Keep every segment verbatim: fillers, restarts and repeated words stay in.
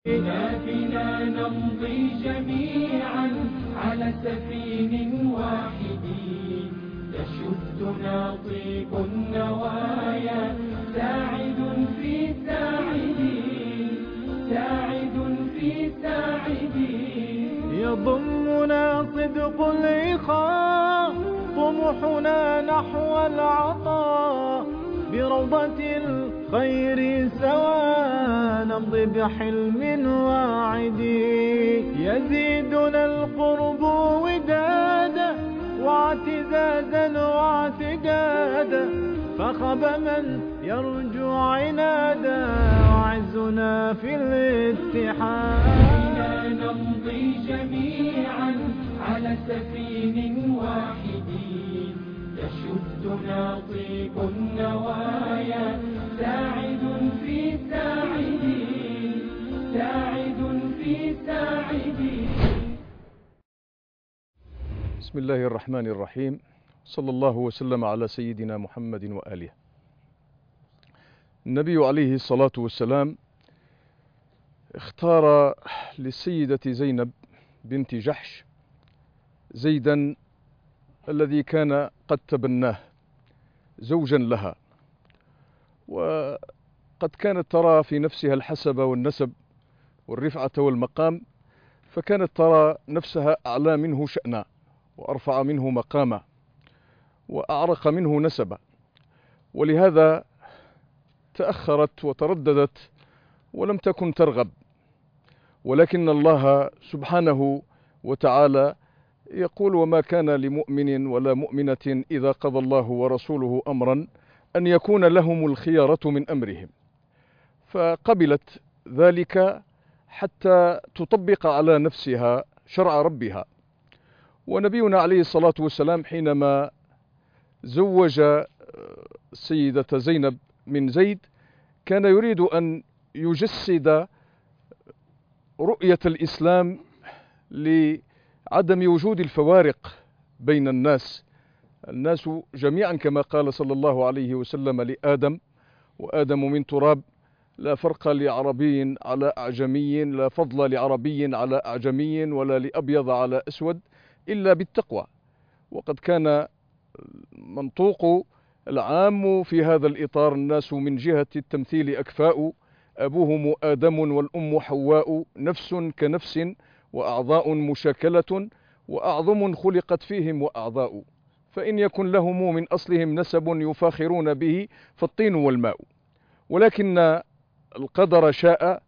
بنا بنا نمضي جميعا على سفين واحد، يشدنا طيب النوايا، ساعد في ساعد، ساعد في ساعد. يضمنا صدق الإخاء، طموحنا نحو العطاء، بروضة الخير سوا نمضي بحلم واعد. يزيدنا القرب ودادا واعتزازا واعتقادا، فخب من يرجو عنادا، وعزنا في الاتحاد. بنا نمضي جميعا على سفين واحد، يشدنا طيب النوايا، ساعد في ساعد، ساعد في ساعد. بسم الله الرحمن الرحيم، صلى الله وسلم على سيدنا محمد وآله. النبي عليه الصلاة والسلام اختار للسيدة زينب بنت جحش زيدا الذي كان قد تبناه زوجا لها، وقد كانت ترى في نفسها الحسب والنسب والرفعة والمقام، فكانت ترى نفسها أعلى منه شأنا وأرفع منه مقاما وأعرق منه نسبا، ولهذا تأخرت وترددت ولم تكن ترغب. ولكن الله سبحانه وتعالى يقول: وما كان لمؤمن ولا مؤمنة إذا قضى الله ورسوله أمرا أن يكون لهم الخيارة من أمرهم. فقبلت ذلك حتى تطبق على نفسها شرع ربها. ونبينا عليه الصلاة والسلام حينما زوج السيدة زينب من زيد كان يريد أن يجسد رؤية الإسلام لعدم وجود الفوارق بين الناس. الناس جميعا كما قال صلى الله عليه وسلم لآدم: وآدم من تراب، لا فرق لعربي على أعجمي، لا فضل لعربي على أعجمي، ولا لأبيض على أسود، إلا بالتقوى. وقد كان منطوق العام في هذا الإطار: الناس من جهة التمثيل أكفاء، أبوهم آدم والأم حواء، نفس كنفس وأعضاء مشاكلة، وأعظم خلقت فيهم وأعضاء، فإن يكن لهم من أصلهم نسب يفاخرون به فالطين والماء. ولكن القدر شاء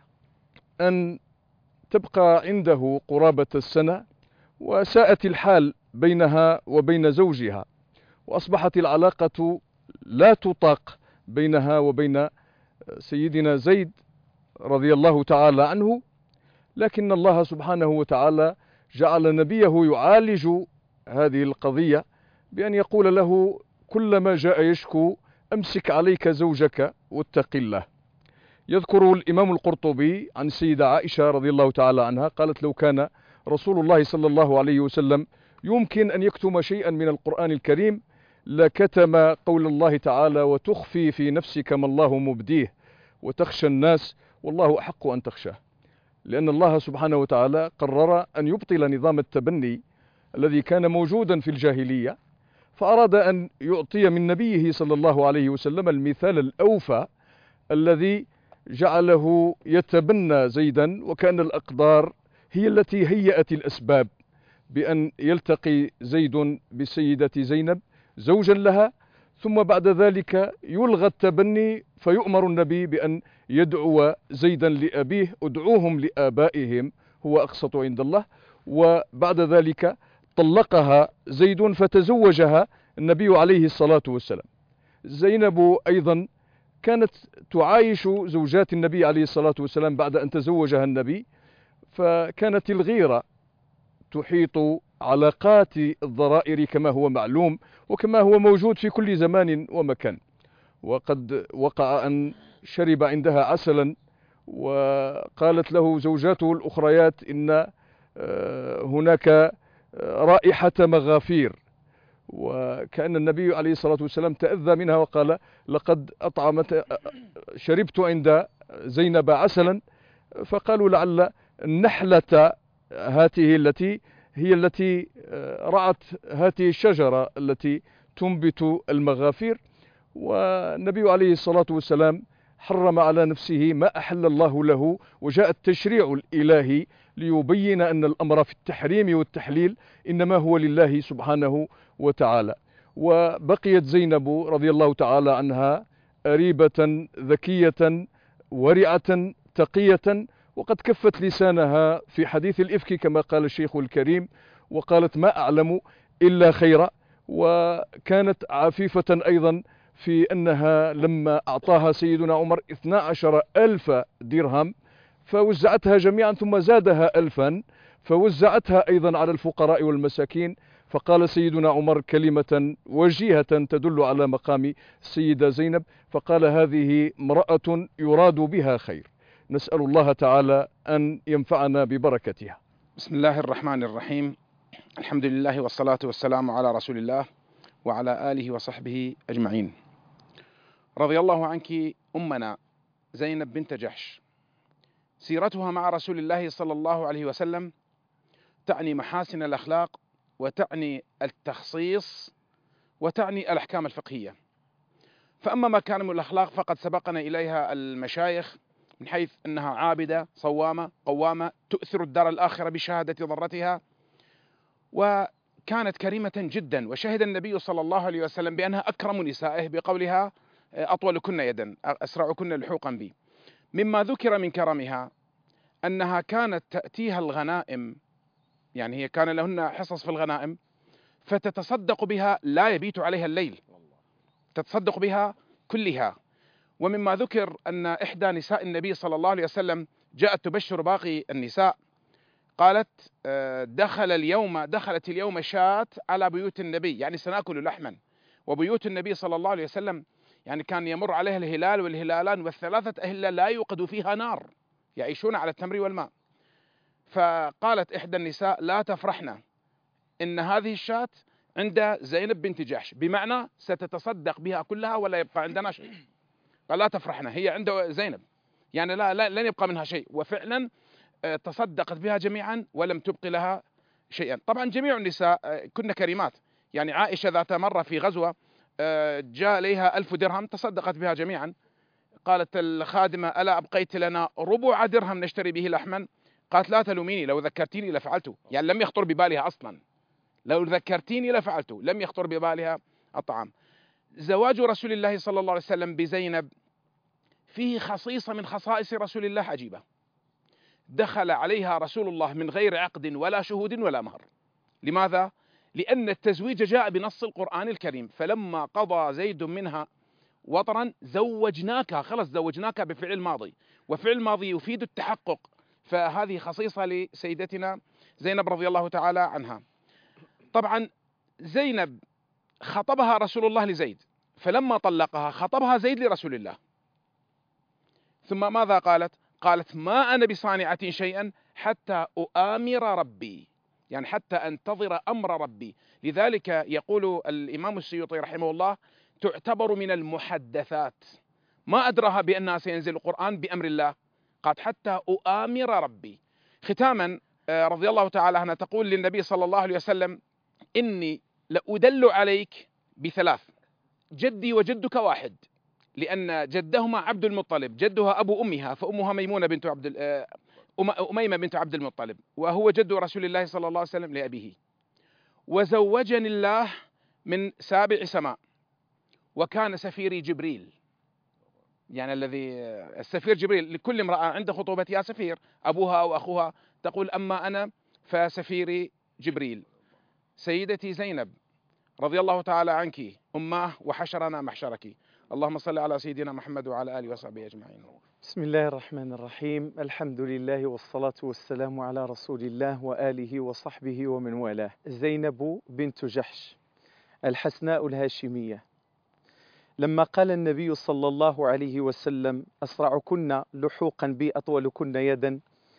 أن تبقى عنده قرابة السنة، وساءت الحال بينها وبين زوجها، وأصبحت العلاقة لا تطاق بينها وبين سيدنا زيد رضي الله تعالى عنه. لكن الله سبحانه وتعالى جعل نبيه يعالج هذه القضية بأن يقول له كلما جاء يشكو: أمسك عليك زوجك واتق الله. يذكر الإمام القرطبي عن السيدة عائشة رضي الله تعالى عنها قالت: لو كان رسول الله صلى الله عليه وسلم يمكن أن يكتم شيئا من القرآن الكريم لكتم قول الله تعالى: وتخفي في نفسك ما الله مبديه وتخشى الناس والله أحق أن تخشاه. لأن الله سبحانه وتعالى قرر أن يبطل نظام التبني الذي كان موجودا في الجاهلية، فأراد أن يعطي من نبيه صلى الله عليه وسلم المثال الأوفى الذي جعله يتبنى زيدا، وكان الأقدار هي التي هيأت الأسباب بأن يلتقي زيد بسيدة زينب زوجا لها، ثم بعد ذلك يلغى التبني فيؤمر النبي بأن يدعو زيدا لأبيه: ادعوهم لآبائهم هو أقسط عند الله. وبعد ذلك طلقها زيد فتزوجها النبي عليه الصلاة والسلام. زينب أيضا كانت تعايش زوجات النبي عليه الصلاة والسلام بعد أن تزوجها النبي، فكانت الغيرة تحيط علاقات الضرائر كما هو معلوم وكما هو موجود في كل زمان ومكان. وقد وقع أن شرب عندها عسلا، وقالت له زوجاته الأخريات: إن هناك رائحة مغافير. وكأن النبي عليه الصلاة والسلام تأذى منها وقال: لقد أطعمت شربت عند زينب عسلا فقالوا لعل النحلة هاته التي هي التي رعت هذه الشجرة التي تنبت المغافير. والنبي عليه الصلاة والسلام حرم على نفسه ما أحل الله له، وجاء التشريع الإلهي ليبين أن الأمر في التحريم والتحليل إنما هو لله سبحانه وتعالى. وبقيت زينب رضي الله تعالى عنها أريبة ذكية ورعة تقية، وقد كفت لسانها في حديث الإفك كما قال الشيخ الكريم، وقالت ما أعلم إلا خيرا. وكانت عفيفة أيضا في أنها لما أعطاها سيدنا عمر اثنا عشر ألف درهم فوزعتها جميعا، ثم زادها ألفا فوزعتها أيضا على الفقراء والمساكين. فقال سيدنا عمر كلمة وجيهة تدل على مقام السيدة زينب، فقال هذه امرأة يراد بها خير، نسأل الله تعالى أن ينفعنا ببركتها. بسم الله الرحمن الرحيم، الحمد لله والصلاة والسلام على رسول الله وعلى آله وصحبه أجمعين. رضي الله عنك أمنا زينب بنت جحش. سيرتها مع رسول الله صلى الله عليه وسلم تعني محاسن الأخلاق، وتعني التخصيص، وتعني الأحكام الفقهية. فأما ما كان من الأخلاق فقد سبقنا إليها المشايخ من حيث أنها عابدة صوامة قوامة تؤثر الدار الآخرة بشهادة ضرتها، وكانت كريمة جدا. وشهد النبي صلى الله عليه وسلم بأنها أكرم نسائه بقولها أطولكن يدا أسرعكن لحوقا بي. مما ذكر من كرمها أنها كانت تأتيها الغنائم، يعني هي كان لهن حصص في الغنائم فتتصدق بها لا يبيت عليها الليل، تتصدق بها كلها. ومما ذكر أن إحدى نساء النبي صلى الله عليه وسلم جاءت تبشر باقي النساء، قالت دخل اليوم دخلت اليوم شاة على بيوت النبي، يعني سنأكل لحما. وبيوت النبي صلى الله عليه وسلم يعني كان يمر عليها الهلال والهلالان والثلاثة أهلة لا يوقد فيها نار، يعيشون على التمر والماء. فقالت إحدى النساء لا تفرحنا إن هذه الشاة عند زينب بنت جحش، بمعنى ستتصدق بها كلها ولا يبقى عندنا شيء. قال لا تفرحنا، هي عند زينب، يعني لا, لا لن يبقى منها شيء. وفعلا تصدقت بها جميعا ولم تبق لها شيئا. طبعا جميع النساء كن كريمات، يعني عائشة ذات مرة في غزوة جاء إليها ألف درهم تصدقت بها جميعا. قالت الخادمة ألا أبقيت لنا ربع درهم نشتري به لحما؟ قالت لا تلوميني، لو ذكرتيني لفعلته. يعني لم يخطر ببالها أصلا، لو ذكرتيني لفعلته، لم يخطر ببالها الطعام. زواج رسول الله صلى الله عليه وسلم بزينب فيه خصيصة من خصائص رسول الله عجيبة. دخل عليها رسول الله من غير عقد ولا شهود ولا مهر. لماذا؟ لأن التزويج جاء بنص القرآن الكريم، فلما قضى زيد منها وطرا زوجناك، خلص زوجناك بفعل ماضي، وفعل ماضي يفيد التحقق. فهذه خصيصة لسيدتنا زينب رضي الله تعالى عنها. طبعا زينب خطبها رسول الله لزيد، فلما طلقها خطبها زيد لرسول الله. ثم ماذا قالت؟ قالت ما أنا بصانعة شيئا حتى أؤامر ربي، يعني حتى أنتظر أمر ربي. لذلك يقول الإمام السيوطي رحمه الله تعتبر من المحدثات، ما أدراها بأنها سينزل القرآن بأمر الله، قالت حتى أؤامر ربي. ختاما رضي الله تعالى عنها تقول للنبي صلى الله عليه وسلم إني لأدل عليك بثلاث، جدي وجدك واحد، لأن جدهما عبد المطلب، جدها أبو أمها، فأمها ميمونة بنت عبد أميمة بنت عبد المطلب، وهو جد رسول الله صلى الله عليه وسلم لأبيه. وزوجني الله من سابع سماء، وكان سفيري جبريل، يعني الذي السفير جبريل، لكل امرأة عند خطوبتها سفير، أبوها أو أخوها تقول أما أنا فسفيري جبريل. سيدتي زينب رضي الله تعالى عنك أماه وحشرنا محشرك. اللهم صل على سيدنا محمد وعلى آله وصحبه أجمعين. بسم الله الرحمن الرحيم، الحمد لله والصلاة والسلام على رسول الله وآله وصحبه ومن والاه. زينب بنت جحش الحسناء الهاشمية، لما قال النبي صلى الله عليه وسلم أسرعكن لحوقا بي أطولكن يدا،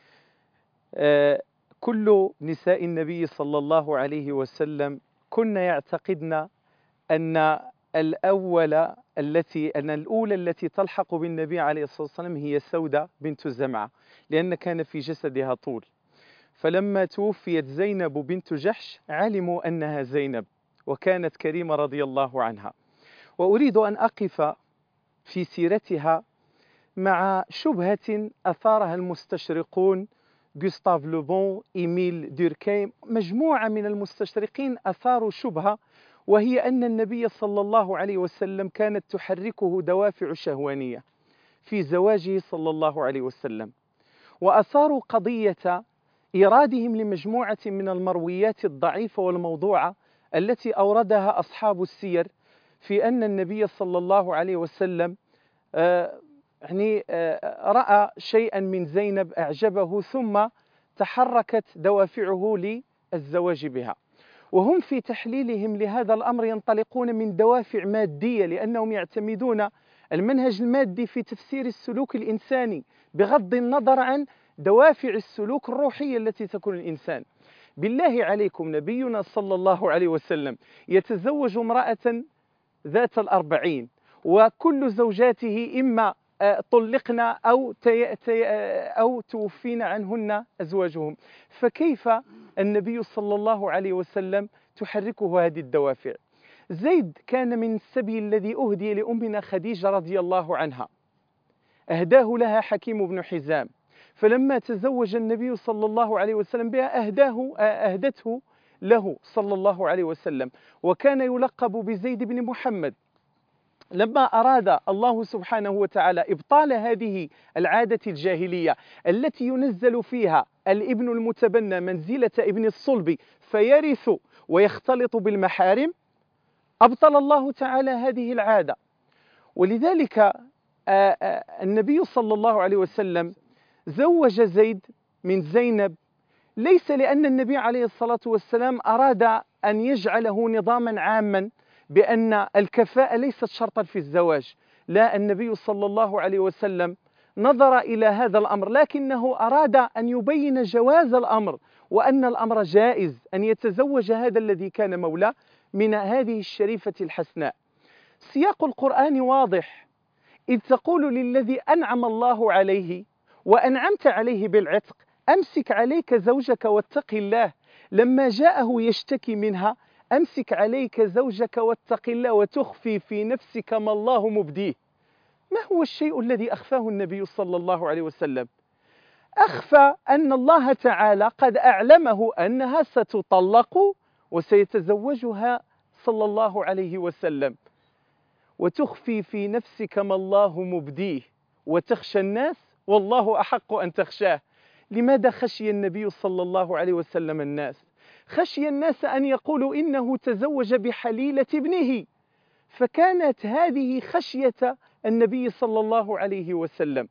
آه كل نساء النبي صلى الله عليه وسلم كن يعتقدن أن الأولى التي أن الأولى التي تلحق بالنبي عليه الصلاة والسلام هي سودة بنت زمعة، لأن كان في جسدها طول. فلما توفيت زينب بنت جحش علموا أنها زينب، وكانت كريمة رضي الله عنها. وأريد أن أقف في سيرتها مع شبهة أثارها المستشرقون غوستاف لوبون، إيميل دوركيم، مجموعة من المستشرقين أثاروا شبهة، وهي أن النبي صلى الله عليه وسلم كانت تحركه دوافع شهوانية في زواجه صلى الله عليه وسلم، وأثاروا قضية إيرادهم لمجموعة من المرويات الضعيفة والموضوعة التي أوردها أصحاب السير في أن النبي صلى الله عليه وسلم آه يعني آه رأى شيئا من زينب أعجبه ثم تحركت دوافعه للزواج بها. وهم في تحليلهم لهذا الأمر ينطلقون من دوافع مادية، لأنهم يعتمدون المنهج المادي في تفسير السلوك الإنساني بغض النظر عن دوافع السلوك الروحية التي تكون الإنسان. بالله عليكم، نبينا صلى الله عليه وسلم يتزوج امرأة ذات الأربعين، وكل زوجاته إما طلقنا أو, تي تي أو توفين عنهن أزواجهم، فكيف النبي صلى الله عليه وسلم تحركه هذه الدوافع؟ زيد كان من السبي الذي أهدي لأمنا خديجة رضي الله عنها، أهداه لها حكيم بن حزام، فلما تزوج النبي صلى الله عليه وسلم بها أهداه أهدته له صلى الله عليه وسلم، وكان يلقب بزيد بن محمد. لما أراد الله سبحانه وتعالى إبطال هذه العادة الجاهلية التي ينزل فيها الابن المتبنى منزلة ابن الصلب فيرث ويختلط بالمحارم، أبطل الله تعالى هذه العادة. ولذلك النبي صلى الله عليه وسلم زوج زيد من زينب، ليس لأن النبي عليه الصلاة والسلام أراد أن يجعله نظاما عاما بأن الكفاءة ليست شرطا في الزواج، لا، النبي صلى الله عليه وسلم نظر إلى هذا الأمر، لكنه أراد أن يبين جواز الأمر، وأن الأمر جائز أن يتزوج هذا الذي كان مولاه من هذه الشريفة الحسناء. سياق القرآن واضح، إذ تقول للذي أنعم الله عليه وأنعمت عليه بالعتق أمسك عليك زوجك واتق الله، لما جاءه يشتكي منها أمسك عليك زوجك واتق الله وتخفي في نفسك ما الله مبديه. ما هو الشيء الذي أخفاه النبي صلى الله عليه وسلم؟ أخفى أن الله تعالى قد أعلمه أنها ستطلق وسيتزوجها صلى الله عليه وسلم. وتخفي في نفسك ما الله مبديه وتخشى الناس والله أحق أن تخشاه. لماذا خشي النبي صلى الله عليه وسلم الناس؟ خشي الناس أن يقولوا إنه تزوج بحليلة ابنه، فكانت هذه خشية النبي صلى الله عليه وسلم.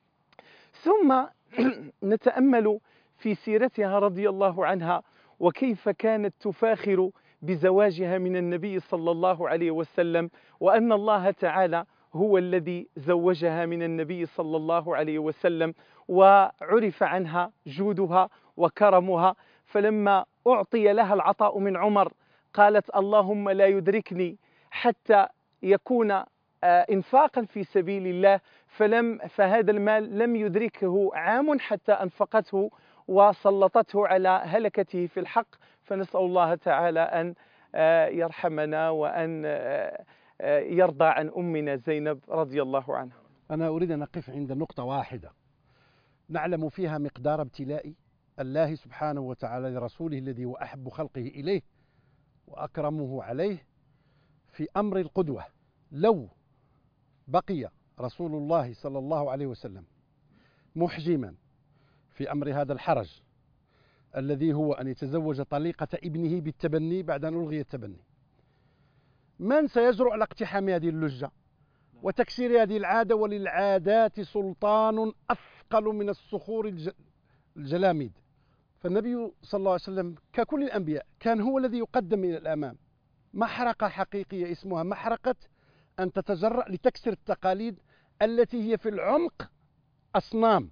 ثم نتأمل في سيرتها رضي الله عنها، وكيف كانت تفاخر بزواجها من النبي صلى الله عليه وسلم، وأن الله تعالى هو الذي زوجها من النبي صلى الله عليه وسلم، وعرف عنها جودها وكرمها. فلما أعطي لها العطاء من عمر قالت اللهم لا يدركني حتى يكون إنفاقا في سبيل الله، فلم فهذا المال لم يدركه عام حتى أنفقته وسلطته على هلكته في الحق. فنسأل الله تعالى أن يرحمنا وأن يرضى عن أمنا زينب رضي الله عنها. أنا أريد أن أقف عند نقطة واحدة نعلم فيها مقدار ابتلاء الله سبحانه وتعالى لرسوله الذي هو أحب خلقه إليه وأكرمه عليه في أمر القدوة. لو بقي رسول الله صلى الله عليه وسلم محجما في أمر هذا الحرج الذي هو أن يتزوج طليقة ابنه بالتبني بعد أن ألغي التبني، من سيجرؤ على اقتحام هذه اللجة وتكسير هذه العادة؟ وللعادات سلطان أثقل من الصخور الجلاميد. فالنبي صلى الله عليه وسلم ككل الأنبياء كان هو الذي يقدم إلى الأمام. محرقة حقيقية اسمها محرقة أن تتجرأ لتكسر التقاليد التي هي في العمق أصنام.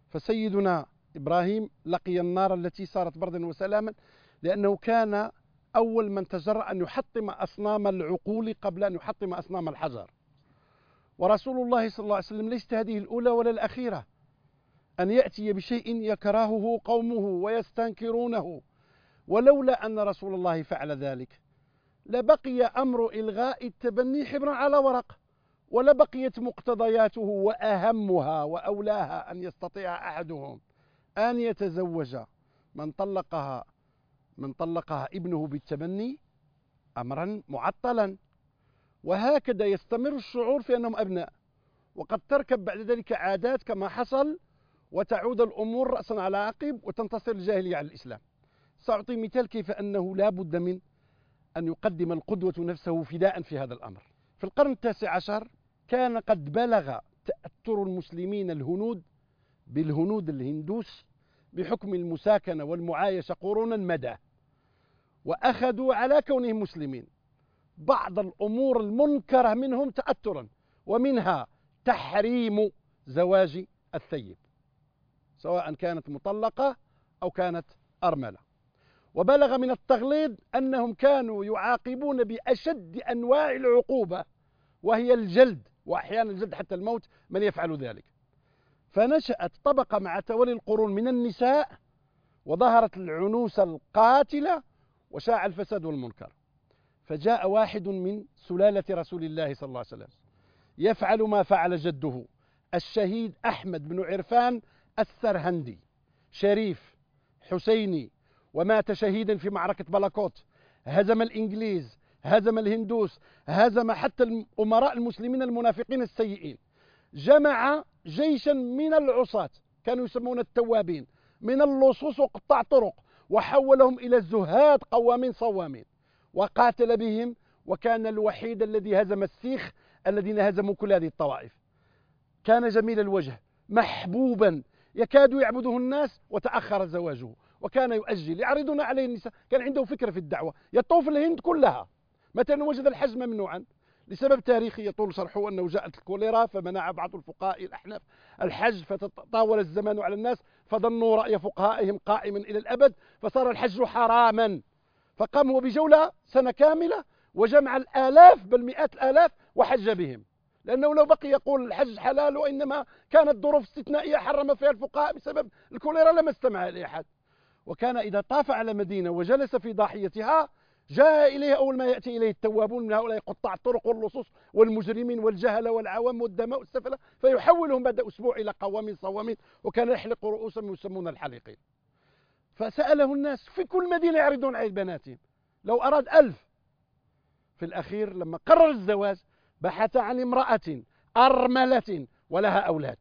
فسيدنا إبراهيم لقي النار التي صارت بردا وسلاما لأنه كان أول من تجرأ أن يحطم أصنام العقول قبل أن يحطم أصنام الحجر. ورسول الله صلى الله عليه وسلم ليست هذه الأولى ولا الأخيرة أن يأتي بشيء يكرهه قومه ويستنكرونه. ولولا أن رسول الله فعل ذلك لبقي أمر إلغاء التبني حبرا على ورق، ولبقيت مقتضياته وأهمها وأولاها أن يستطيع أحدهم أن يتزوج من طلقها من طلقها ابنه بالتبني أمرا معطلا. وهكذا يستمر الشعور في أنهم أبناء، وقد تركب بعد ذلك عادات كما حصل، وتعود الأمور رأسا على عقب وتنتصر الجاهلية على الإسلام. سأعطي مثال كيف أنه لا بد من أن يقدم القدوة نفسه فداء في هذا الأمر. في القرن التاسع عشر كان قد بلغ تأثر المسلمين الهنود بالهنود الهندوس بحكم المساكنة والمعايشة قرونا مدى، وأخذوا على كونهم مسلمين بعض الأمور المنكرة منهم تأثرا، ومنها تحريم زواج الثيب سواء كانت مطلقة أو كانت أرملة. وبلغ من التغليظ أنهم كانوا يعاقبون بأشد أنواع العقوبة، وهي الجلد، وأحيانا الجلد حتى الموت من يفعل ذلك. فنشأت طبقة مع تولي القرون من النساء، وظهرت العنوسة القاتلة، وشاع الفساد والمنكر. فجاء واحد من سلالة رسول الله صلى الله عليه وسلم يفعل ما فعل جده الشهيد أحمد بن عرفان السرهندي، شريف حسيني، ومات شهيدا في معركة بلاكوت، هزم الإنجليز، هزم الهندوس، هزم حتى الأمراء المسلمين المنافقين السيئين. جمع جيشا من العصاة كانوا يسمون التوابين من اللصوص وقطاع طرق، وحولهم إلى الزهاد قوامين صوامين، وقاتل بهم، وكان الوحيد الذي هزم السيخ الذين هزموا كل هذه الطوائف. كان جميل الوجه محبوبا يكاد يعبده الناس، وتأخر زواجه وكان يؤجل. يعرضون عليه النساء، كان عنده فكرة في الدعوة، يطوف الهند كلها. مثلا وجد الحج ممنوعا لسبب تاريخي يطول شرحه، أنه جاءت الكوليرا فمنع بعض الفقهاء الأحناف الحج، فتطاول الزمان على الناس فظنوا رأي فقهائهم قائما إلى الأبد، فصار الحج حراما. فقام بجولة سنة كاملة وجمع الآلاف بل مئات الآلاف وحج بهم، لأنه لو بقي يقول الحج حلال وإنما كانت ظروف استثنائية حرم فيها الفقهاء بسبب الكوليرا لما استمع إليه أحد. وكان إذا طاف على مدينة وجلس في ضاحيتها جاء إليه أول ما يأتي إليه التوابون من هؤلاء قطاع الطرق واللصوص والمجرمين والجهلة والعوام والدماء والسفلة، فيحولهم بعد أسبوع إلى قوامين صوامين، وكان يحلق رؤوسهم يسمون الحالقين. فسأله الناس في كل مدينة يعرضون عليه بناتهم، لو أراد ألف. في الأخير لما قرر الزواج بحث عن امرأة أرملة ولها أولاد.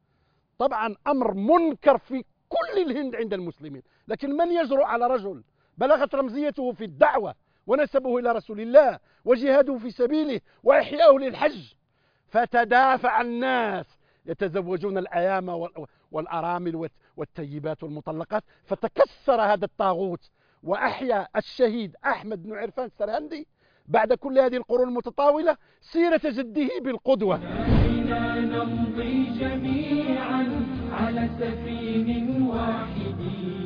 طبعا أمر منكر في كل الهند عند المسلمين، لكن من يجرؤ على رجل بلغت رمزيته في الدعوة ونسبه إلى رسول الله وجهاده في سبيله وإحياؤه للحج؟ فتدافع الناس يتزوجون الأيام والأرامل والتيبات والمطلقات، فتكسر هذا الطاغوت، وأحيا الشهيد أحمد بن عرفان السرهندي بعد كل هذه القرون المتطاولة سيرة جده بالقدوة. بنا نمضي جميعا على سفين واحد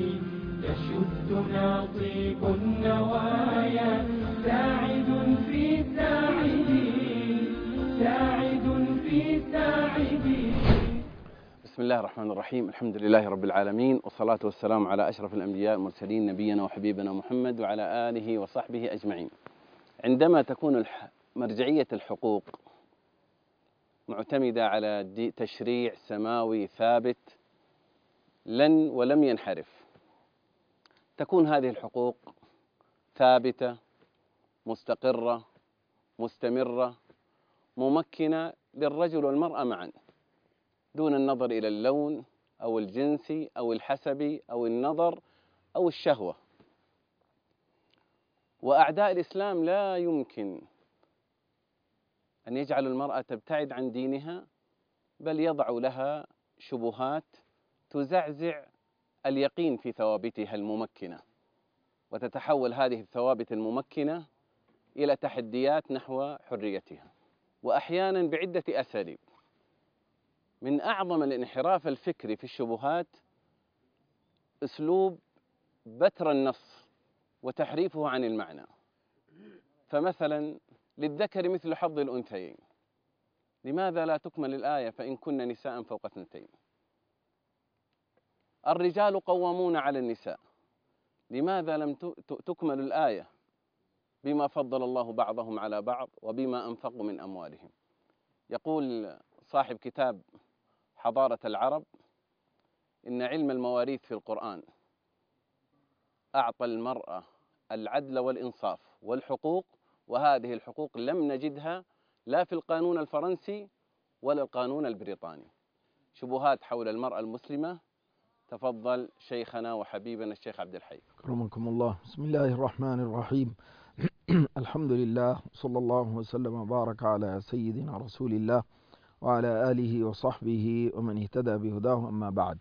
يشدنا طيب النوايا، ساعد في ساعدين ساعد في ساعدين. بسم الله الرحمن الرحيم، الحمد لله رب العالمين، والصلاة والسلام على أشرف الأنبياء والمرسلين نبينا وحبيبنا محمد وعلى آله وصحبه أجمعين. عندما تكون مرجعية الحقوق معتمدة على تشريع سماوي ثابت لن ولم ينحرف، تكون هذه الحقوق ثابتة مستقرة مستمرة ممكنة للرجل والمرأة معا، دون النظر إلى اللون أو الجنسي أو الحسبي أو النظر أو الشهوة. وأعداء الإسلام لا يمكن أن يجعلوا المرأة تبتعد عن دينها، بل يضعوا لها شبهات تزعزع اليقين في ثوابتها الممكنة، وتتحول هذه الثوابت الممكنة إلى تحديات نحو حريتها، وأحيانا بعدة أساليب. من أعظم الانحراف الفكري في الشبهات أسلوب بتر النص وتحريفه عن المعنى. فمثلا للذكر مثل حظ الأنثيين، لماذا لا تكمل الآية فإن كن نساء فوق اثنتين؟ الرجال قوامون على النساء، لماذا لم تكمل الآية بما فضل الله بعضهم على بعض وبما أنفقوا من أموالهم؟ يقول صاحب كتاب حضارة العرب إن علم المواريث في القرآن أعطى المرأة العدل والإنصاف والحقوق، وهذه الحقوق لم نجدها لا في القانون الفرنسي ولا القانون البريطاني. شبهات حول المرأة المسلمة، تفضل شيخنا وحبيبنا الشيخ عبد الحي. أكرمكم الله. بسم الله الرحمن الرحيم. الحمد لله، صلى الله وسلم وبارك على سيدنا رسول الله وعلى آله وصحبه ومن اهتدى بهداه، أما بعد.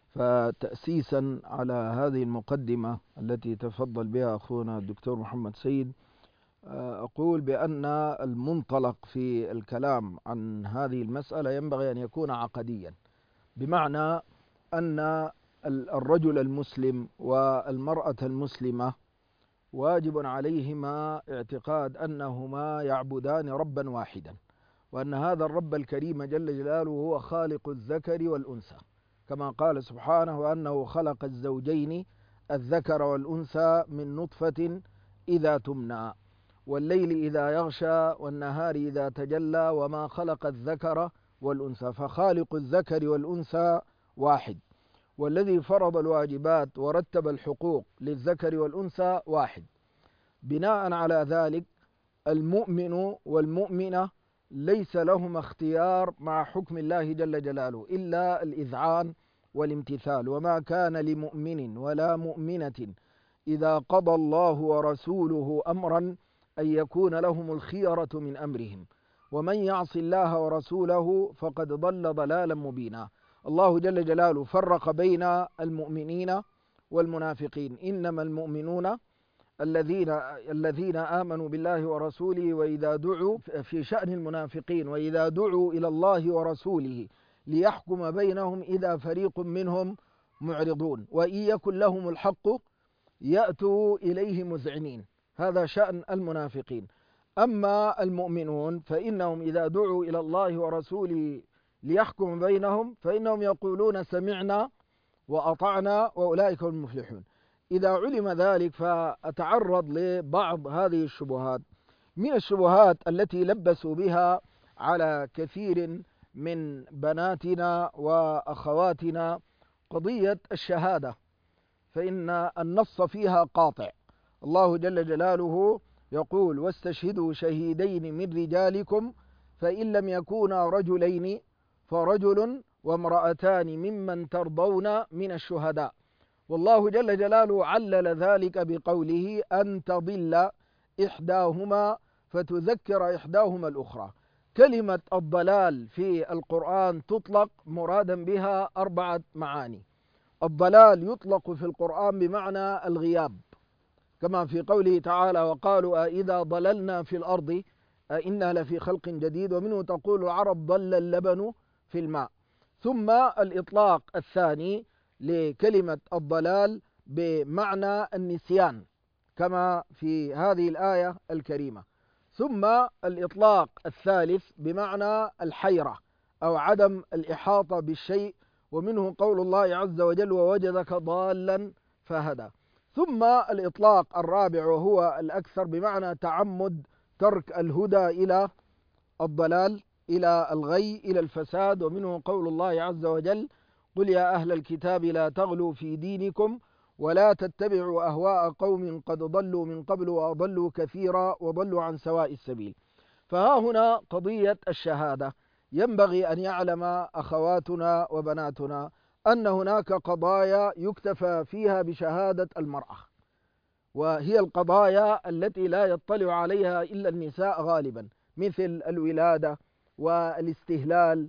فتأسيسا على هذه المقدمة التي تفضل بها أخونا الدكتور محمد سيد، أقول بأن المنطلق في الكلام عن هذه المسألة ينبغي أن يكون عقديا، بمعنى أن الرجل المسلم والمرأة المسلمة واجب عليهما اعتقاد أنهما يعبدان ربا واحدا، وأن هذا الرب الكريم جل جلاله هو خالق الذكر والأنثى، كما قال سبحانه وأنه خلق الزوجين الذكر والأنثى من نطفة إذا تمنى والليل إذا يغشى والنهار إذا تجلى وما خلق الذكر والأنثى، فخالق الذكر والأنثى واحد، والذي فرض الواجبات ورتب الحقوق للذكر والأنثى واحد. بناء على ذلك المؤمن والمؤمنة ليس لهما اختيار مع حكم الله جل جلاله إلا الإذعان والامتثال، وما كان لمؤمن ولا مؤمنة إذا قضى الله ورسوله أمرا أن يكون لهم الخيرة من أمرهم، ومن يعص الله ورسوله فقد ضل ضلالا مبينا. الله جل جلاله فرق بين المؤمنين والمنافقين، إنما المؤمنون الذين الذين آمنوا بالله ورسوله وإذا دعوا في شأن المنافقين وإذا دعوا إلى الله ورسوله ليحكم بينهم إذا فريق منهم معرضون وإن يكن لهم الحق يأتوا إليه مذعنين. هذا شأن المنافقين. أما المؤمنون فإنهم إذا دعوا إلى الله ورسوله ليحكم بينهم فإنهم يقولون سمعنا وأطعنا وأولئك هم المفلحون. إذا علم ذلك فأتعرض لبعض هذه الشبهات. من الشبهات التي لبسوا بها على كثير من بناتنا وأخواتنا قضية الشهادة، فإن النص فيها قاطع. الله جل جلاله يقول واستشهدوا شهيدين من رجالكم فإن لم يكونا رجلين فرجل وامرأتان ممن ترضون من الشهداء. والله جل جلاله علل ذلك بقوله أن تضل إحداهما فتذكر إحداهما الأخرى. كلمة الضلال في القرآن تطلق مرادا بها أربعة معاني. الضلال يطلق في القرآن بمعنى الغياب، كما في قوله تعالى وقالوا أإذا ضللنا في الأرض أإنا لفي خلق جديد، ومنه تقول العرب ضل اللبن في الماء. ثم الإطلاق الثاني لكلمة الضلال بمعنى النسيان كما في هذه الآية الكريمة. ثم الإطلاق الثالث بمعنى الحيرة أو عدم الإحاطة بالشيء، ومنه قول الله عز وجل ووجدك ضالا فهدى. ثم الإطلاق الرابع وهو الأكثر بمعنى تعمد ترك الهدى إلى الضلال، إلى الغي، إلى الفساد، ومنه قول الله عز وجل قل يا أهل الكتاب لا تغلوا في دينكم ولا تتبعوا أهواء قوم قد ضلوا من قبل وأضلوا كثيرا وضلوا عن سواء السبيل. فها هنا قضية الشهادة. ينبغي أن يعلم أخواتنا وبناتنا أن هناك قضايا يكتفى فيها بشهادة المرأة، وهي القضايا التي لا يطلع عليها إلا النساء غالبا، مثل الولادة والاستهلال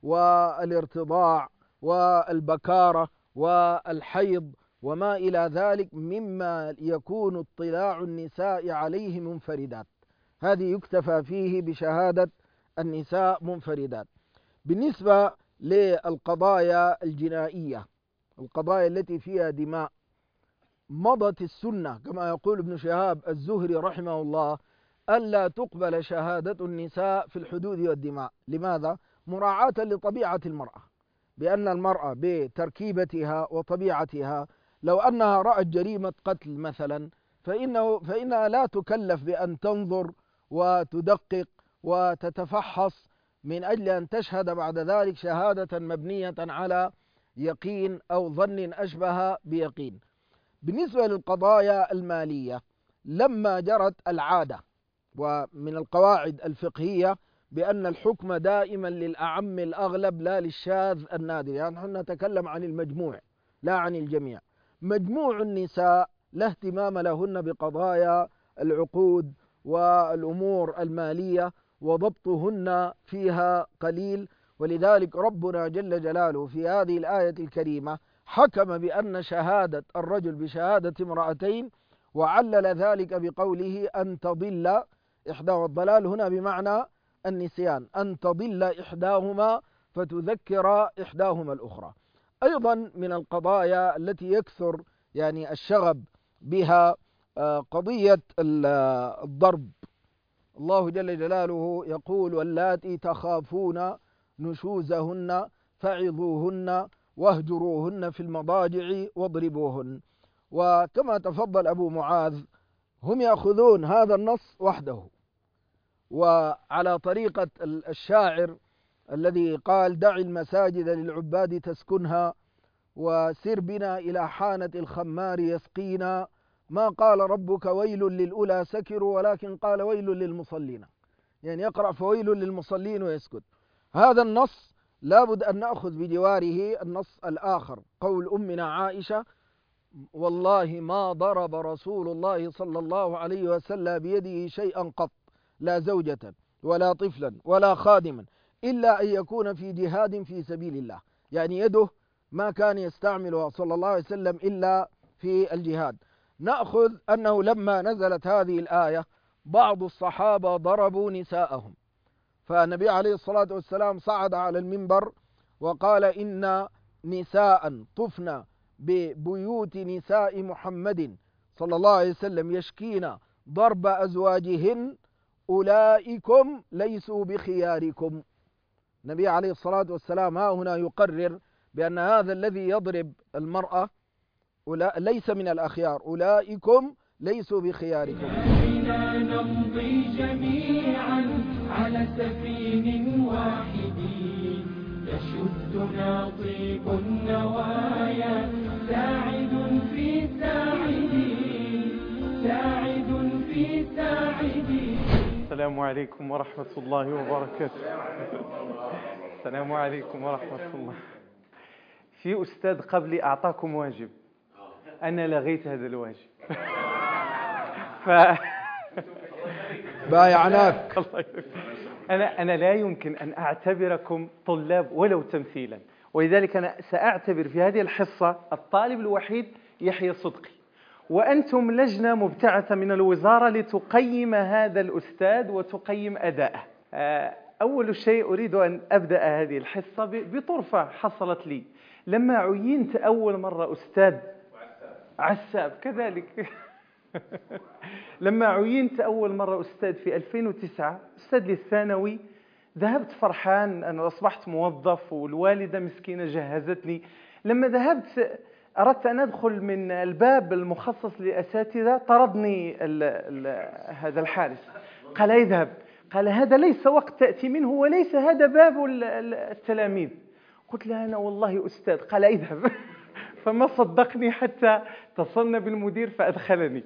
والارتضاع والبكارة والحيض وما إلى ذلك مما يكون اطلاع النساء عليه منفردات. هذه يكتفى فيه بشهادة النساء منفردات. بالنسبة للقضايا الجنائية، القضايا التي فيها دماء، مضت السنة كما يقول ابن شهاب الزهري رحمه الله ألا تقبل شهادة النساء في الحدود والدماء. لماذا؟ مراعاة لطبيعة المرأة، بأن المرأة بتركيبتها وطبيعتها لو أنها رأت جريمة قتل مثلا فإنه فإنها لا تكلف بأن تنظر وتدقق وتتفحص من أجل أن تشهد بعد ذلك شهادة مبنية على يقين أو ظن أشبه بيقين. بالنسبة للقضايا المالية لما جرت العادة، ومن القواعد الفقهية بأن الحكم دائما للأعم الأغلب لا للشاذ النادر، يعني نحن نتكلم عن المجموع لا عن الجميع. مجموع النساء لا اهتمام لهن بقضايا العقود والأمور المالية وضبطهن فيها قليل، ولذلك ربنا جل جلاله في هذه الآية الكريمة حكم بأن شهادة الرجل بشهادة امرأتين، وعلل ذلك بقوله أن تضل إحداهما. الضلال هنا بمعنى النسيان، أن تضل إحداهما فتذكر إحداهما الأخرى. أيضا من القضايا التي يكثر يعني الشغب بها قضية الضرب. الله جل جلاله يقول واللاتي تخافون نشوزهن فعظوهن واهجروهن في المضاجع واضربوهن. وكما تفضل أبو معاذ هم يأخذون هذا النص وحده، وعلى طريقة الشاعر الذي قال دع المساجد للعباد تسكنها وسر بنا إلى حانة الخمار يسقينا، ما قال ربك ويل للأولى سكروا ولكن قال ويل للمصلين، يعني يقرأ فويل للمصلين ويسكت. هذا النص لابد أن نأخذ بجواره النص الآخر قول أمنا عائشة والله ما ضرب رسول الله صلى الله عليه وسلم بيده شيئا قط، لا زوجة ولا طفلا ولا خادما، إلا أن يكون في جهاد في سبيل الله، يعني يده ما كان يستعملها صلى الله عليه وسلم إلا في الجهاد. نأخذ أنه لما نزلت هذه الآية بعض الصحابة ضربوا نساءهم، فالنبي عليه الصلاة والسلام صعد على المنبر وقال إن نساء طفن ببيوت نساء محمد صلى الله عليه وسلم يشكين ضرب أزواجهن أولئكم ليسوا بخياركم. النبي عليه الصلاة والسلام ها هنا يقرر بأن هذا الذي يضرب المرأة ليس من الأخيار، أولئكم ليسوا بخياركم. بنا نمضي جميعا على سفين واحد يشدنا طيب النوايا ساعد في ساعدين ساعد في ساعدين. السلام عليكم ورحمة الله وبركاته. السلام عليكم ورحمة الله. في أستاذ قبلي أعطاكم واجب، أنا لغيت هذا الواجب. ف... بايعناك. أنا أنا لا يمكن أن أعتبركم طلاب ولو تمثيلا، ولذلك أنا سأعتبر في هذه الحصة الطالب الوحيد يحيى صدقي، وأنتم لجنة مبتعثة من الوزارة لتقيم هذا الأستاذ وتقيم أداءه. أول شيء أريد أن أبدأ هذه الحصة بطرفة حصلت لي لما عينت أول مرة أستاذ عساب كذلك. لما عينت أول مرة أستاذ في ألفين وتسعة أستاذ للثانوي، ذهبت فرحان، أنا أصبحت موظف والوالدة مسكينة جهزتني. لما ذهبت أردت أن أدخل من الباب المخصص للأساتذة طردني ال ال هذا الحارس، قال اذهب، قال هذا ليس وقت تأتي منه وليس هذا باب التلاميذ. قلت له أنا والله أستاذ، قال اذهب. فما صدقني حتى اتصلنا بالمدير فأدخلني.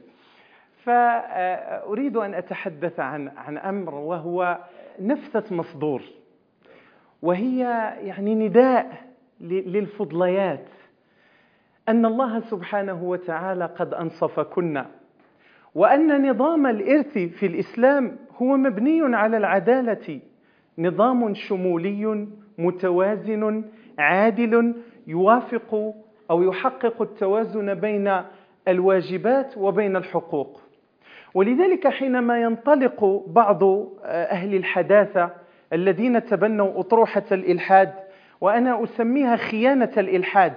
فأريد أن أتحدث عن عن أمر وهو نفثة مصدور، وهي يعني نداء للفضليات أن الله سبحانه وتعالى قد أنصفكن، وأن نظام الإرث في الإسلام هو مبني على العدالة، نظام شمولي متوازن عادل يوافق أو يحقق التوازن بين الواجبات وبين الحقوق. ولذلك حينما ينطلق بعض أهل الحداثة الذين تبنوا أطروحة الإلحاد، وأنا أسميها خيانة الإلحاد،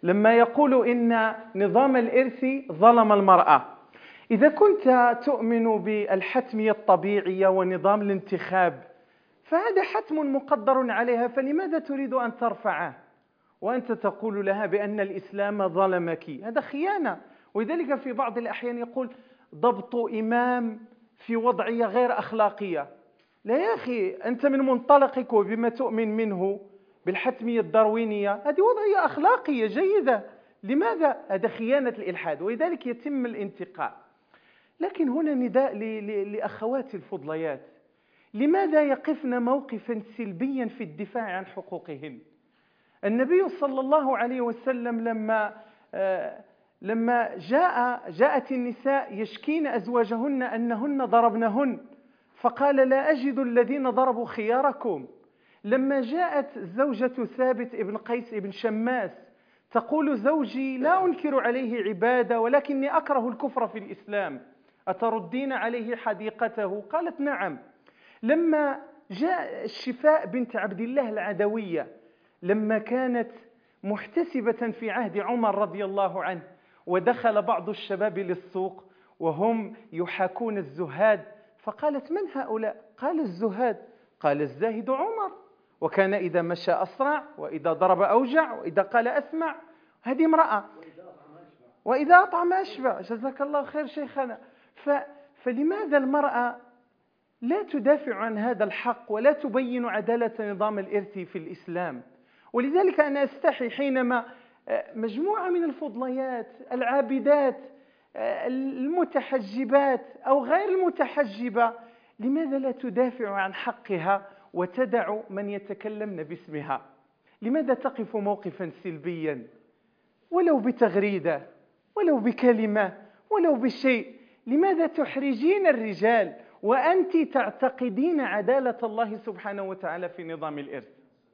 لما يقول إن نظام الإرث ظلم المرأة. إذا كنت تؤمن بالحتمية الطبيعية ونظام الانتخاب فهذا حتم مقدر عليها، فلماذا تريد أن ترفعه وأنت تقول لها بأن الإسلام ظلمك؟ هذا خيانة. ولذلك في بعض الأحيان يقول ضبط إمام في وضعية غير أخلاقية. لا يا أخي، أنت من منطلقك وبما تؤمن منه بالحتمية الداروينية هذه وضعية أخلاقية جيدة، لماذا؟ هذا خيانة الإلحاد، ولذلك يتم الانتقاء. لكن هنا نداء لأخواتي الفضليات، لماذا يقفن موقفا سلبيا في الدفاع عن حقوقهن؟ النبي صلى الله عليه وسلم لما آه لما جاء جاءت النساء يشكين أزواجهن أنهن ضربنهن فقال لا أجد الذين ضربوا خياركم. لما جاءت زوجة ثابت ابن قيس ابن شماس تقول زوجي لا أنكر عليه عبادة ولكني أكره الكفر في الإسلام، أتردين عليه حديقته؟ قالت نعم. لما جاء الشفاء بنت عبد الله العدوية لما كانت محتسبة في عهد عمر رضي الله عنه ودخل بعض الشباب للسوق وهم يحاكون الزهاد فقالت من هؤلاء؟ قال الزهاد. قال الزاهد عمر، وكان إذا مشى أسرع وإذا ضرب أوجع وإذا قال أسمع. هذه امرأة وإذا أطعم أشبع. جزاك الله خير شيخنا. ف... فلماذا المرأة لا تدافع عن هذا الحق ولا تبين عدالة نظام الإرث في الإسلام؟ ولذلك أنا أستحي حينما مجموعة من الفضليات العابدات المتحجبات أو غير المتحجبة لماذا لا تدافع عن حقها وتدع من يتكلمن باسمها؟ لماذا تقف موقفا سلبيا ولو بتغريدة ولو بكلمة ولو بشيء؟ لماذا تحرجين الرجال وأنت تعتقدين عدالة الله سبحانه وتعالى في نظام الإرث؟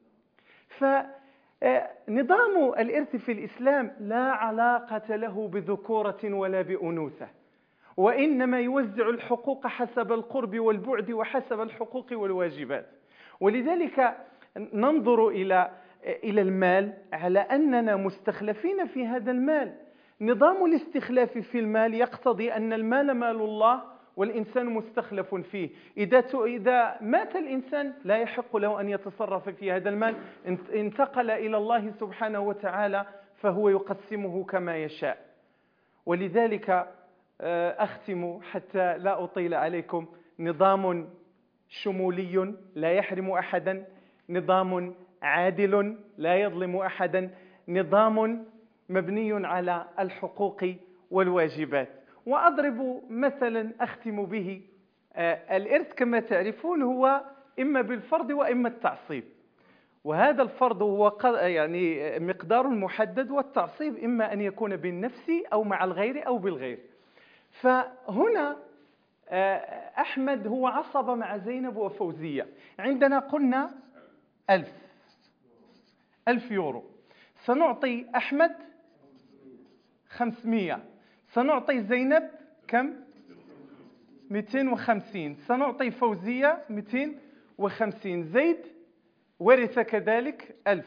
فنظام الإرث في الإسلام لا علاقة له بذكورة ولا بأنوثة، وإنما يوزع الحقوق حسب القرب والبعد وحسب الحقوق والواجبات. ولذلك ننظر إلى إلى المال على أننا مستخلفين في هذا المال. نظام الاستخلاف في المال يقتضي أن المال مال الله والإنسان مستخلف فيه. إذا إذا مات الإنسان لا يحق له أن يتصرف في هذا المال، انتقل إلى الله سبحانه وتعالى فهو يقسمه كما يشاء. ولذلك أختم حتى لا أطيل عليكم: نظام شمولي لا يحرم أحدا، نظام عادل لا يظلم أحدا، نظام مبني على الحقوق والواجبات. وأضرب مثلا أختم به: الإرث كما تعرفون هو إما بالفرض وإما التعصيب، وهذا الفرض هو يعني مقدار محدد، والتعصيب إما أن يكون بالنفس أو مع الغير أو بالغير. فهنا أحمد هو عصب مع زينب وفوزية. عندنا قلنا ألف ألف يورو، سنعطي أحمد خمسمائة، سنعطي زينب كم؟ مئتين وخمسين، سنعطي فوزية مئتين وخمسين، زيد ورث كذلك ألف،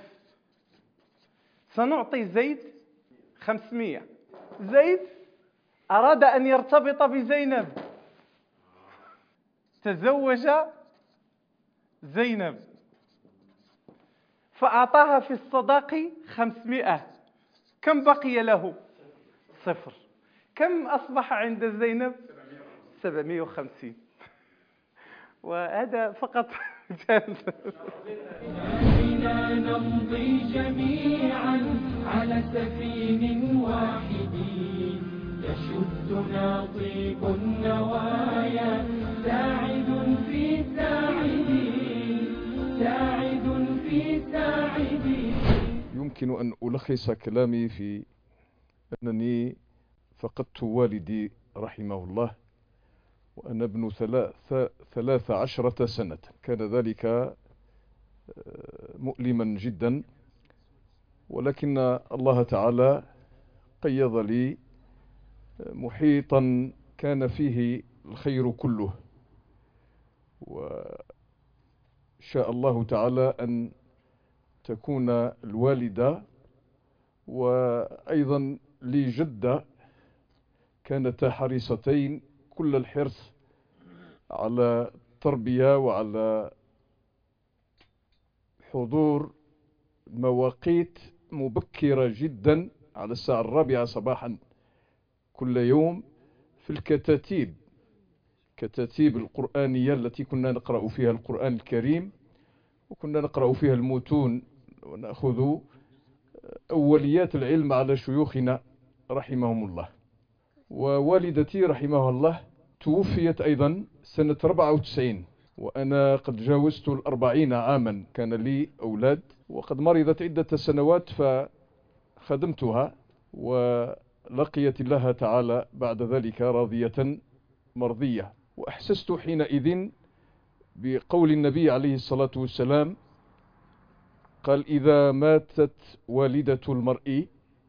سنعطي زيد خمسمائة. زيد أراد أن يرتبط بزينب، تزوج زينب فأعطاها في الصداق خمسمائة، كم بقي له؟ صفر. كم أصبح عند زينب؟ سبعمائة وخمسين. وهذا فقط بنا نمضي جميعا على سفين واحد يشدنا طيب النوايا، ساعد في ساعدين ساعد في ساعدين. يمكن أن ألخص كلامي في أنني فقدت والدي رحمه الله وأنا ابن ثلاث, ثلاث عشرة سنة. كان ذلك مؤلما جدا، ولكن الله تعالى قيض لي محيطا كان فيه الخير كله، وشاء الله تعالى أن تكون الوالدة وأيضا لي جدة كانتا حريصتين كل الحرص على التربية وعلى حضور مواقيت مبكرة جدا على الساعة الرابعة صباحا كل يوم في الكتاتيب، كتاتيب القرآنية التي كنا نقرأ فيها القرآن الكريم، وكنا نقرأ فيها المتون ونأخذ أوليات العلم على شيوخنا رحمهم الله. ووالدتي رحمها الله توفيت أيضا سنة أربعة وتسعين وأنا قد جاوزت الأربعين عاما، كان لي أولاد وقد مرضت عدة سنوات فخدمتها، ولقيت الله تعالى بعد ذلك راضية مرضية. وأحسست حينئذ بقول النبي عليه الصلاة والسلام قال: إذا ماتت والدة المرء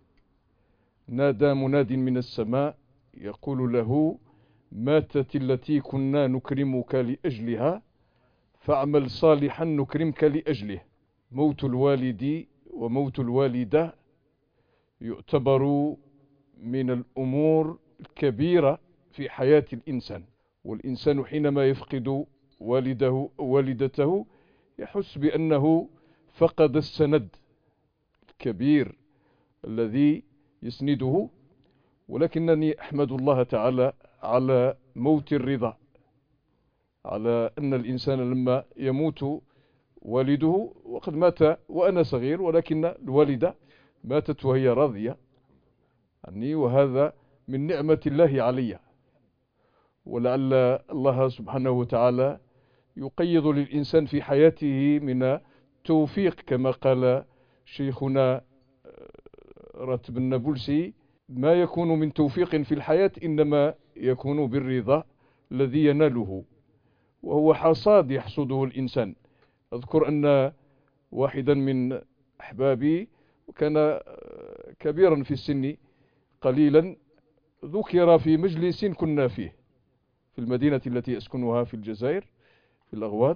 نادى مناد من السماء يقول له: ماتت التي كنا نكرمك لأجلها فاعمل صالحا نكرمك لأجله. موت الوالد وموت الوالدة يعتبر من الأمور الكبيرة في حياة الإنسان، والإنسان حينما يفقد والده والدته يحس بأنه فقد السند الكبير الذي يسنده. ولكنني أحمد الله تعالى على موت الرضا، على أن الإنسان لما يموت والده، وقد مات وأنا صغير ولكن الوالدة ماتت وهي راضية عني، وهذا من نعمة الله علي. ولعل الله سبحانه وتعالى يقيض للإنسان في حياته من توفيق، كما قال شيخنا راتب النابلسي: ما يكون من توفيق في الحياة إنما يكون بالرضا الذي يناله، وهو حصاد يحصده الإنسان. أذكر أن واحدا من أحبابي وكان كبيرا في السن قليلا ذكر في مجلس كنا فيه في المدينة التي أسكنها في الجزائر في الأغواط،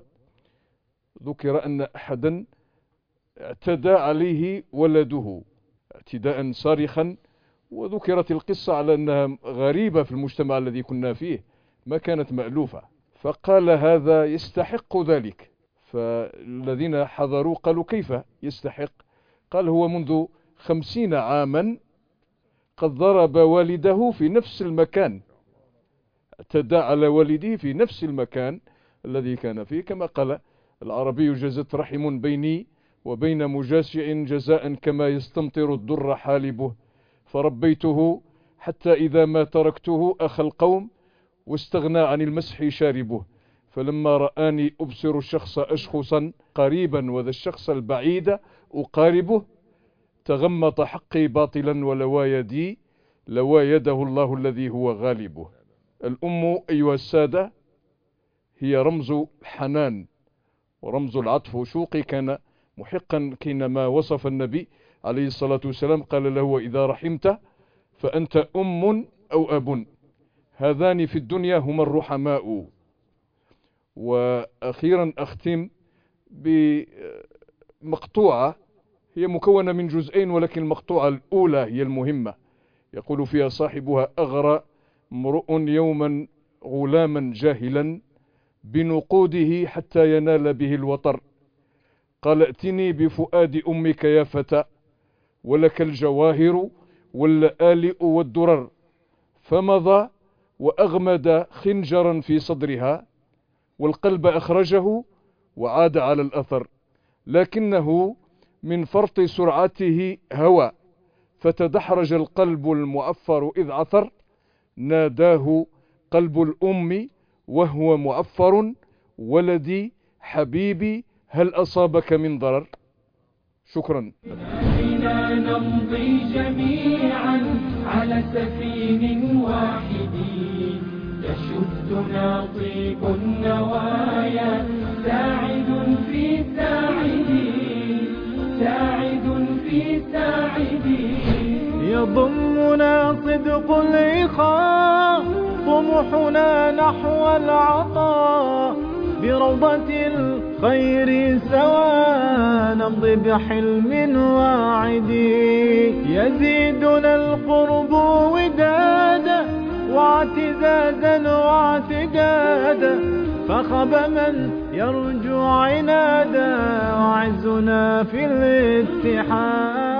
ذكر أن أحدا اعتدى عليه ولده اعتداء صارخا، وذكرت القصة على أنها غريبة في المجتمع الذي كنا فيه، ما كانت مألوفة. فقال: هذا يستحق ذلك. فالذين حضروا قالوا: كيف يستحق؟ قال: هو منذ خمسين عاما قد ضرب والده في نفس المكان، اعتدى على والده في نفس المكان الذي كان فيه. كما قال العربي: جزت رحم بيني وبين مجاشع جزاء كما يستمطر الدر حالبه، فربيته حتى إذا ما تركته أخى القوم واستغنى عن المسح شاربه، فلما رآني أبصر الشخص أشخصا قريبا وذا الشخص البعيد أقاربه، تغمط حقي باطلا ولوى يدي لوى يده الله الذي هو غالبه. الأم أيها السادة هي رمز الحنان ورمز العطف. شوقي كان محقا حينما وصف النبي عليه الصلاة والسلام قال له: وإذا رحمت فأنت أم أو أب، هذان في الدنيا هما الرحماء. وأخيرا أختم بمقطوعة هي مكونة من جزئين، ولكن المقطوعة الأولى هي المهمة. يقول فيها صاحبها: أغرى امرؤ يوما غلاما جاهلا بنقوده حتى ينال به الوطر، قال: ائتني بفؤاد أمك يا فتى ولك الجواهر واللآلئ والدرر، فمضى وأغمد خنجرا في صدرها والقلب أخرجه وعاد على الأثر، لكنه من فرط سرعته هوى فتدحرج القلب المعفر إذ عثر، ناداه قلب الأم وهو معفر: ولدي حبيبي هل أصابك من ضرر؟ شكرا. بنا نمضي جميعا على سفين واحد يشدنا طيب النوايا، ساعد في ساعدي ساعد في ساعدي. يضمنا صدق الإخاء طموحنا نحو العطاء بروضة خير سوا نمضي بحلم واعد يزيدنا القرب ودادا واعتزازا واعتقادا فخب من يرجو عنادا وعزنا في الاتحاد.